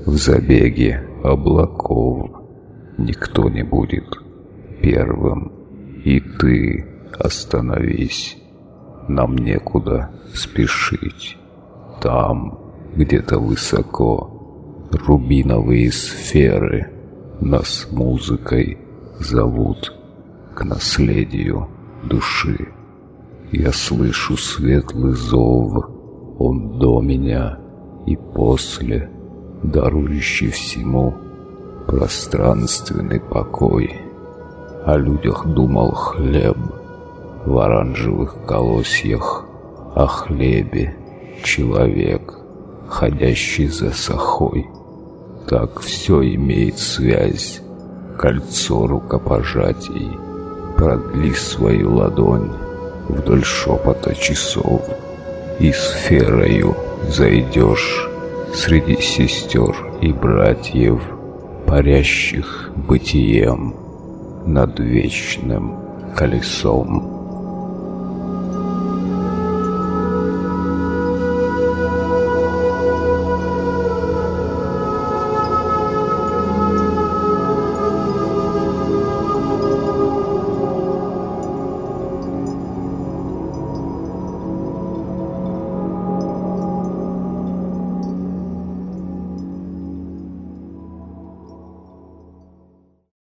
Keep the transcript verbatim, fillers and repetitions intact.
в забеге облаков никто не будет первым, и ты остановись. Нам некуда спешить. Там, где-то высоко, рубиновые сферы нас музыкой зовут к наследию души. Я слышу светлый зов, он до меня и после, дарующий всему пространственный покой. О людях думал хлеб в оранжевых колосьях, о хлебе человек, ходящий за сахой. Так все имеет связь, кольцо рукопожатий. Продли свою ладонь вдоль шепота часов, и сферою зайдешь среди сестер и братьев, парящих бытием над вечным колесом.